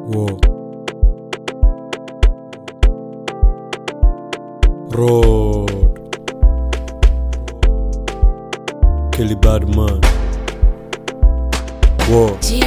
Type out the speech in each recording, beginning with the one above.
Whoa. Road. Kelly Badman. Whoa. See,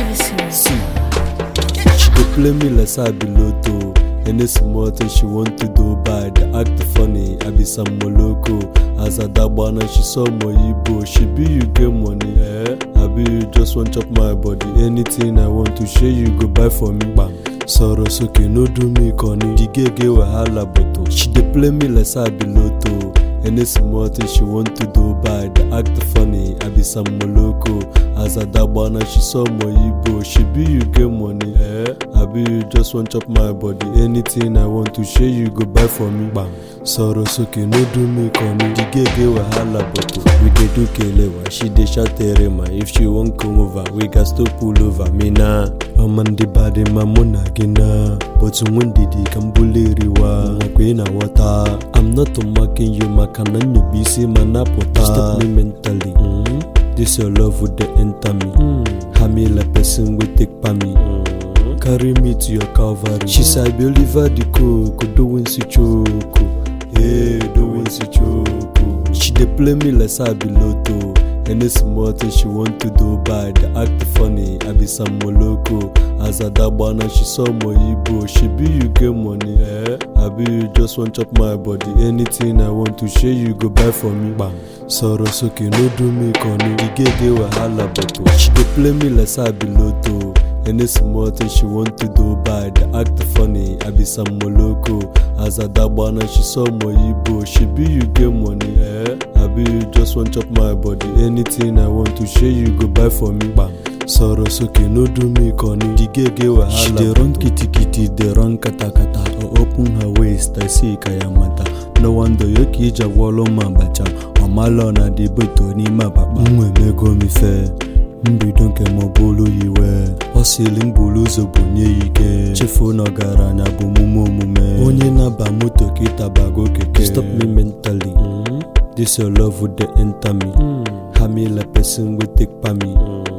she go play me like I be Lotto. Any small thing she want to do bad, act funny, I be some moloko. As a dabana, she saw my Igbo. She be you get money, I be you just want chop my body. Anything I want to share, you go buy for me, bam. Sorrow soke, no do me corny. The gay wahala boto. She dey play me like I be Lotto. Any small thing she want to do bad, act funny, I be some moloko. As a dabana, she saw my Igbo. She be you get money, I be you just want chop my body. Anything I want to share, you go buy for me, bam. Sorrow soke, no do me corny. The gay wahala boto. We dey do kelewa, she dey shout terema. If she won't come over, we got to pull over. Me nah, I'm on the body, my mona gina. But someone did it, can bully riwa. Queen water. I'm not mocking you, my canon, you be see my napota. Stop me mentally. This your love would the enter me. Hami la person will take pa me. Carry me to your Calvary. She said, I believe the coco, doing si choco. Hey, doing si choco. She dey play me like I be Lotto. Any small thing she want to do bad, act funny, I be some moloko. As a dabana, she saw my Igbo. She be you get money, I be you just want chop my body. Anything I want to share, you go buy for me, bam. Sorrow soke, no do me corny. The gay wahala boto. She dey play me like I be Lotto. Any small thing she want to do bad, act funny, I be some moloko. As a dabana, she saw my Igbo. She be you get money, I be you just want chop my body. Anything I want to share, you go buy for me, bam. Sorrow soke, no do me corny. The gay wahala. She dey run kitty kitty, dey run kata kata. I open her waist, I see kayamata. No wonder yoki jawolo mabacha. Omalo na di boto ni mababa. Mego mi fe. Mbidonke mobolo yiwe. Osiling bulu zobunye ike. Chefo no garanya bumumo mume. Onye na ba moto kita bago keke. Stop me mentally. This your love would the enter me. Hami la person will take pa me.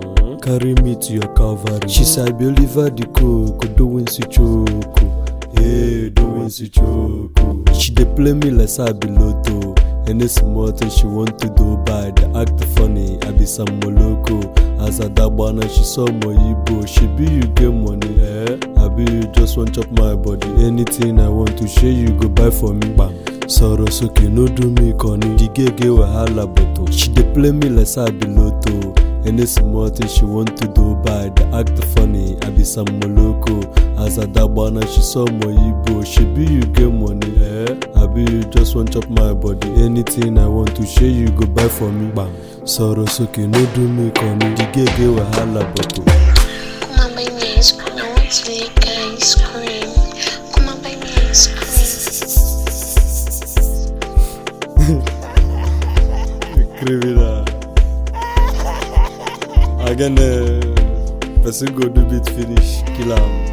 Carry me to your Calvary. She said, I believe the coco, doing si choco. Hey, doing si choco. She dey play me like I be Lotto. Any small thing she want to do bad, act funny, I be some moloko. As a dabana, she saw my Igbo. She be you get money, I be you just want chop my body. Anything I want to share, you go buy for me, bam. Sorrow soke, no do me corny. The gay wahala boto. She dey play me like I be Lotto. Any small thing she want to do bad, act funny, I be some moloko. As a dabana, she saw my Igbo. She be you get money, I be you just want chop my body. Anything I want to share, you go buy for me, bam. Sorrow soke, no do me corny. The gay wahala boto. Come on, buy me ice cream. I want to lick ice cream. Come on, buy me ice cream. Criminal. Again, person go do bit finish, kill am.